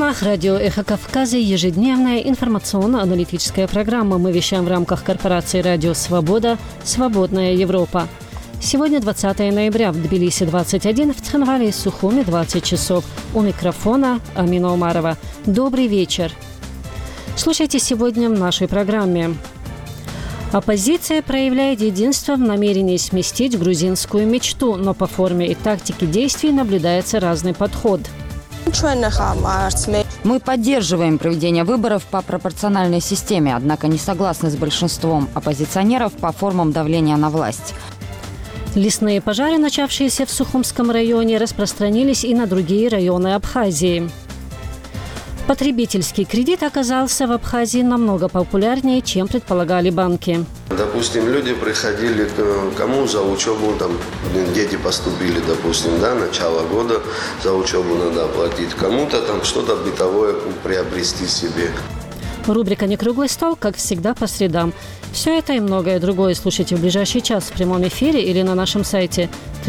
волнах радио «Эхо Кавказа» ежедневная информационно-аналитическая программа. Мы вещаем в рамках корпорации «Радио Свобода. Свободная Европа». Сегодня 20 ноября, в Тбилиси 21, в Цхинвале и Сухуми 20 часов. У микрофона Амина Умарова. Добрый вечер. Слушайте сегодня в нашей программе. Оппозиция проявляет единство в намерении сместить грузинскую мечту, но по форме и тактике действий наблюдается разный подход. Мы поддерживаем проведение выборов по пропорциональной системе, однако не согласны с большинством оппозиционеров по формам давления на власть. Лесные пожары, начавшиеся в Сухумском районе, распространились и на другие районы Абхазии. Потребительский кредит оказался в Абхазии намного популярнее, чем предполагали банки. Допустим, люди приходили кому за учебу, там дети поступили, допустим, начало года, за учебу надо оплатить, кому-то там что-то бытовое приобрести себе. Рубрика «Не круглый стол», как всегда, по средам. Все это и многое другое слушайте в ближайший час в прямом эфире или на нашем сайте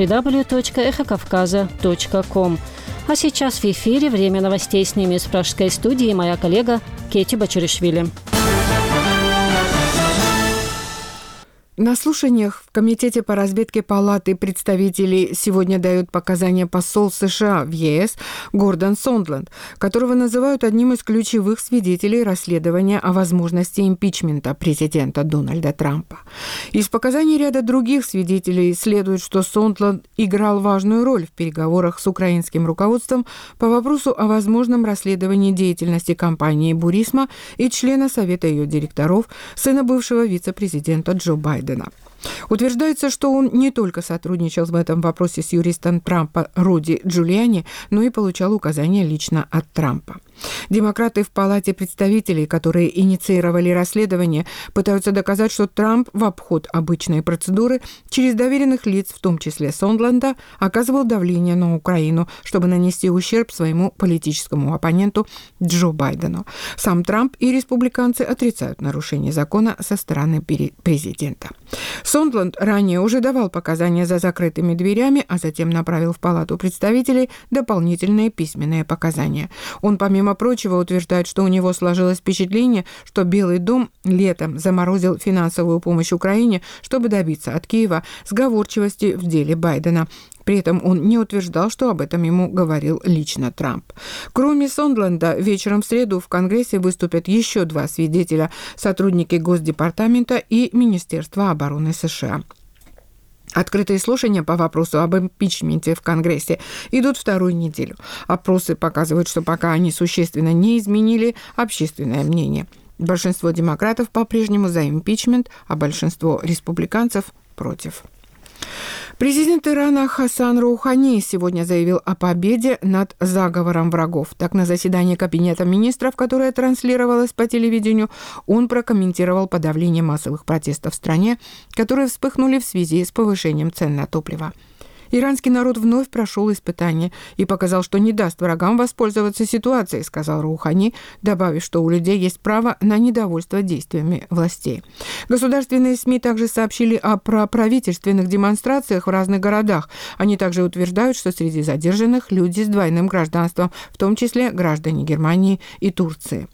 www.ekhokavkaza.com. А сейчас в эфире время новостей. С ними из пражской студии моя коллега Кети Бачуришвили. На слушаниях в Комитете по разведке Палаты представителей сегодня дает показания посол США в ЕС Гордон Сондланд, которого называют одним из ключевых свидетелей расследования о возможности импичмента президента Дональда Трампа. Из показаний ряда других свидетелей следует, что Сондланд играл важную роль в переговорах с украинским руководством по вопросу о возможном расследовании деятельности компании «Бурисма» и члена Совета ее директоров, сына бывшего вице-президента Джо Байдена. Утверждается, что он не только сотрудничал в этом вопросе с юристом Трампа Руди Джулиани, но и получал указания лично от Трампа. Демократы в Палате представителей, которые инициировали расследование, пытаются доказать, что Трамп в обход обычной процедуры через доверенных лиц, в том числе Сондланда, оказывал давление на Украину, чтобы нанести ущерб своему политическому оппоненту Джо Байдену. Сам Трамп и республиканцы отрицают нарушение закона со стороны президента. Сондланд ранее уже давал показания за закрытыми дверями, а затем направил в Палату представителей дополнительные письменные показания. Он, помимо прочего, утверждает, что у него сложилось впечатление, что Белый дом летом заморозил финансовую помощь Украине, чтобы добиться от Киева сговорчивости в деле Байдена. При этом он не утверждал, что об этом ему говорил лично Трамп. Кроме Сондланда, вечером в среду в Конгрессе выступят еще два свидетеля – сотрудники Госдепартамента и Министерства обороны США. Открытые слушания по вопросу об импичменте в Конгрессе идут вторую неделю. Опросы показывают, что пока они существенно не изменили общественное мнение. Большинство демократов по-прежнему за импичмент, а большинство республиканцев против. Президент Ирана Хасан Роухани сегодня заявил о победе над заговором врагов. Так, на заседании Кабинета министров, которое транслировалось по телевидению, он прокомментировал подавление массовых протестов в стране, которые вспыхнули в связи с повышением цен на топливо. Иранский народ вновь прошел испытание и показал, что не даст врагам воспользоваться ситуацией, сказал Роухани, добавив, что у людей есть право на недовольство действиями властей. Государственные СМИ также сообщили о проправительственных демонстрациях в разных городах. Они также утверждают, что среди задержанных люди с двойным гражданством, в том числе граждане Германии и Турции.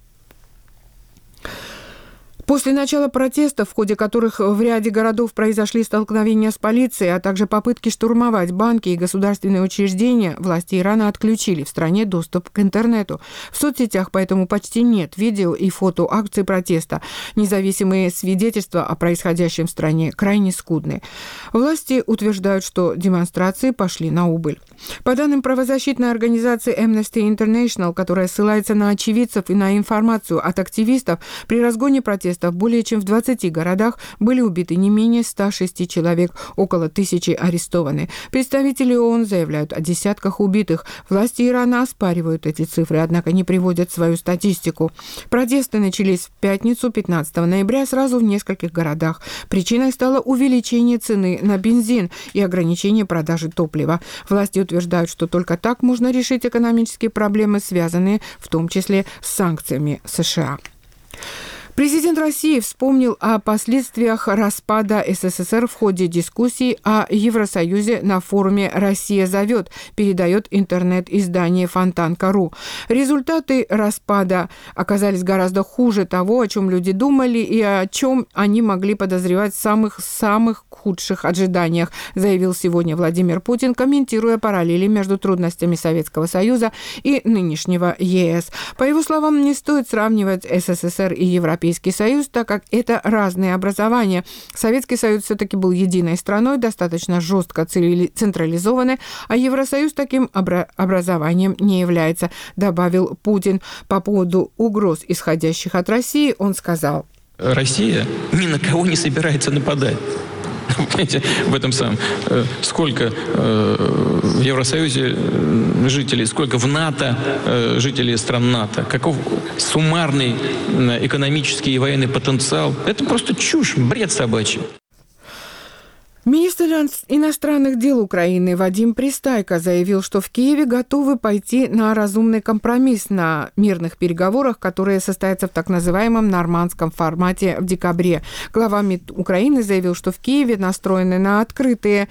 После начала протестов, в ходе которых в ряде городов произошли столкновения с полицией, а также попытки штурмовать банки и государственные учреждения, власти Ирана отключили в стране доступ к интернету. В соцсетях поэтому почти нет видео и фото акций протеста. Независимые свидетельства о происходящем в стране крайне скудны. Власти утверждают, что демонстрации пошли на убыль. По данным правозащитной организации Amnesty International, которая ссылается на очевидцев и на информацию от активистов, при разгоне протестов более чем в 20 городах были убиты не менее 106 человек, около 1000 арестованы. Представители ООН заявляют о десятках убитых. Власти Ирана оспаривают эти цифры, однако не приводят свою статистику. Протесты начались в пятницу, 15 ноября, сразу в нескольких городах. Причиной стало увеличение цены на бензин и ограничение продажи топлива. Власти утверждают, что только так можно решить экономические проблемы, связанные в том числе с санкциями США. Президент России вспомнил о последствиях распада СССР в ходе дискуссий о Евросоюзе на форуме «Россия зовет», передает интернет-издание Фонтанка.ру. Результаты распада оказались гораздо хуже того, о чем люди думали и о чем они могли подозревать в самых худших ожиданиях, заявил сегодня Владимир Путин, комментируя параллели между трудностями Советского Союза и нынешнего ЕС. По его словам, не стоит сравнивать СССР и Европейский Союз, так как это разные образования. Советский Союз все-таки был единой страной, достаточно жестко централизованной, а Евросоюз таким образованием не является, добавил Путин. По поводу угроз, исходящих от России, он сказал: Россия ни на кого не собирается нападать. Понимаете, в этом самом. Сколько в Евросоюзе жителей, сколько в НАТО жителей стран НАТО, каков суммарный экономический и военный потенциал. Это просто чушь, бред собачий. Министр иностранных дел Украины Вадим Пристайко заявил, что в Киеве готовы пойти на разумный компромисс на мирных переговорах, которые состоятся в так называемом нормандском формате в декабре. Глава МИД Украины заявил, что в Киеве настроены на открытые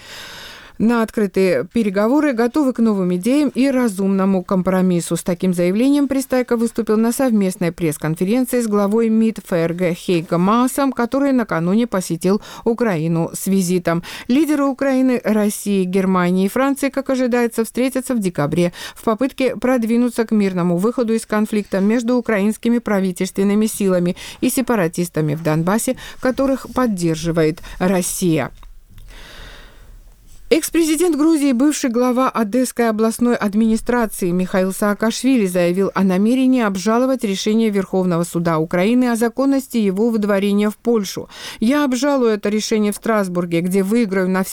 переговоры, готовы к новым идеям и разумному компромиссу. С таким заявлением Пристайко выступил на совместной пресс-конференции с главой МИД ФРГ Хейко Маасом, который накануне посетил Украину с визитом. Лидеры Украины, России, Германии и Франции, как ожидается, встретятся в декабре в попытке продвинуться к мирному выходу из конфликта между украинскими правительственными силами и сепаратистами в Донбассе, которых поддерживает Россия. Экс-президент Грузии, бывший глава Одесской областной администрации Михаил Саакашвили заявил о намерении обжаловать решение Верховного суда Украины о законности его выдворения в Польшу. «Я обжалую это решение в Страсбурге, где выиграю на